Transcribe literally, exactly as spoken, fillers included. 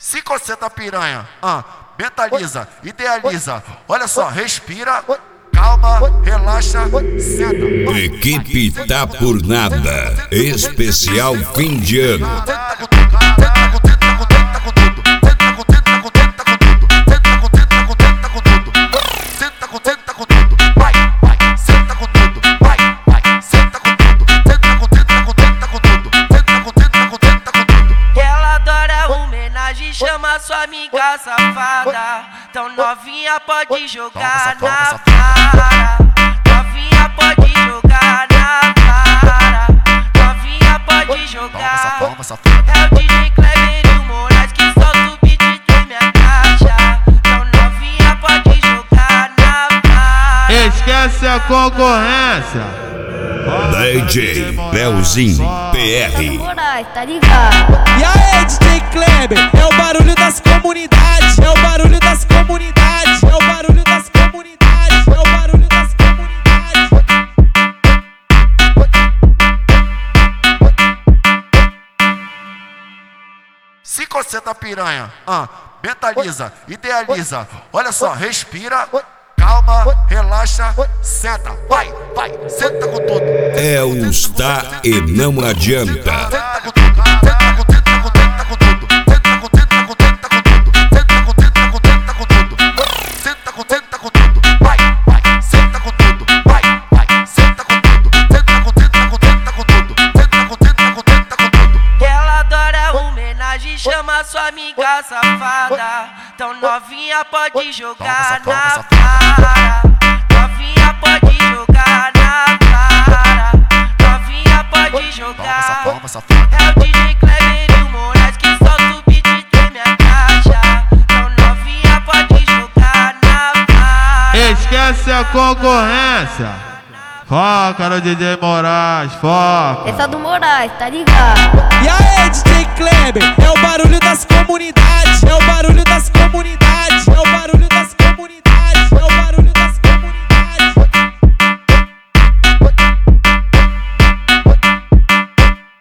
Se concentra piranha, ah, mentaliza, idealiza. Olha só, respira, calma, relaxa, senta. Equipe Tá Por Nada, especial fim de ano. Chama sua amiga safada, tão novinha pode jogar na cara. Novinha pode jogar na cara. Novinha pode jogar. É o D J Kleber e o Moraes que solta o beat e treme a caixa. Tão novinha pode jogar na cara. Esquece a concorrência. D J Leozinho P R. Tá ligado? E aí, D J Kleber, é o barulho das comunidades, é o barulho das comunidades, é o barulho das comunidades, é o barulho das comunidades. Se concentra piranha, ah, mentaliza, idealiza. Olha só, respira, calma, relaxa, senta. Vai, vai, senta com tudo. É o Tá e não adianta. Senta com tudo, senta com tudo, senta com tudo, senta com tudo, senta com tudo, senta com tudo, senta com tudo, senta com senta com tudo. Vai, vai, senta com tudo. Vai, vai, senta com tudo, senta com tudo, senta com tudo, senta com tudo, senta com tudo. Ela adora homenagem, chama sua amiga safada, tão novinha pode jogar na cara. Novinha pode jogar na cara. Novinha pode jogar. É o D J Kleber e o Moraes que solta o beat e treme a caixa. Tão novinha pode jogar na cara. Esquece a concorrência. Foca no D J Moraes, foca. Essa do Moraes, tá ligado? E aí, D J Kleber, é o barulho das comunidades, é o barulho das comunidades, é o barulho